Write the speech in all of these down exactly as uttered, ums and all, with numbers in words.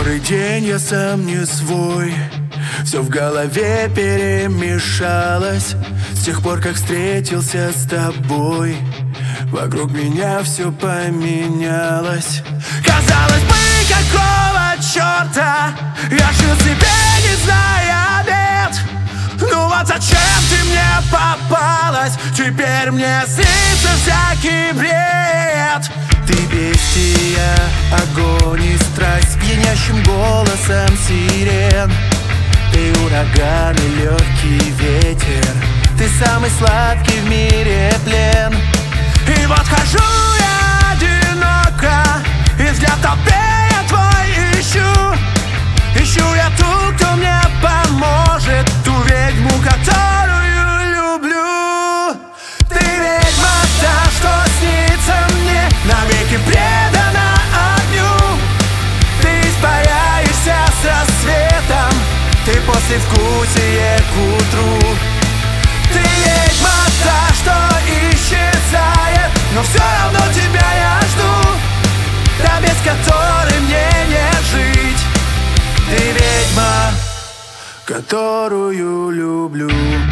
Который день я сам не свой, все в голове перемешалось. С тех пор, как встретился с тобой, вокруг меня все поменялось. Казалось бы, какого черта я жил себе, не зная обет. Ну вот зачем ты мне попалась? Теперь мне снится всякий бред. Ты бестия, огонь и страсть, пьянящим голосом сирен. Ты ураган и легкий ветер, ты самый сладкий в мире плен. И вот хожу я одиноко, и взгляд в толпе я твой ищу. Ищу я ту, кто мне поможет, ту ведьму, которую люблю. Ты ведьма та, что снится мне, навеки предана огню. Ты испаряешься с рассветом, ты послевкусие к утру. Ты ведьма та, что исчезает, но все равно тебя я жду. Та, без которой мне не жить. Ты ведьма, которую люблю.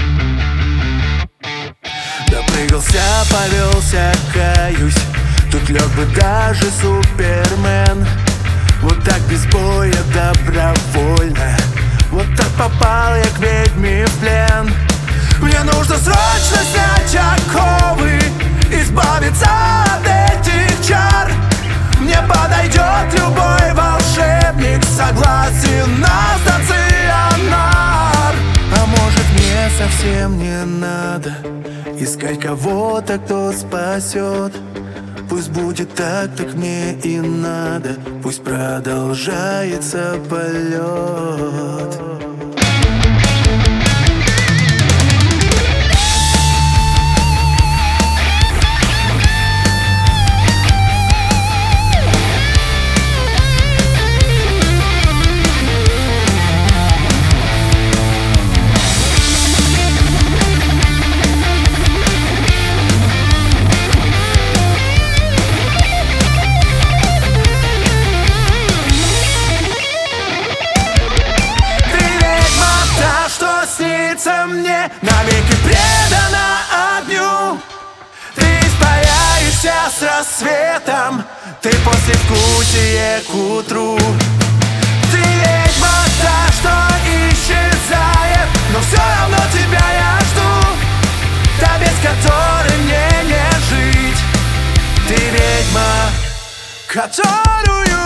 Допрыгался, повелся, каюсь. Тут лег бы даже Супермен. Вот так без боя, добровольно. Вот так попал я к ведьме в плен. Мне нужно срочно снять оковы, избавиться от этих чар. Мне подойдет любой волшебник, согласен на стационар. А может, мне совсем не надо искать кого-то, кто спасет. Пусть будет так, так мне и надо. Пусть продолжается полет. Мне навеки предана огню. Ты испаряешься с рассветом, ты послевкусие к утру. Ты ведьма та, что исчезает, но все равно тебя я жду. Та, без которой мне не жить. Ты ведьма, которую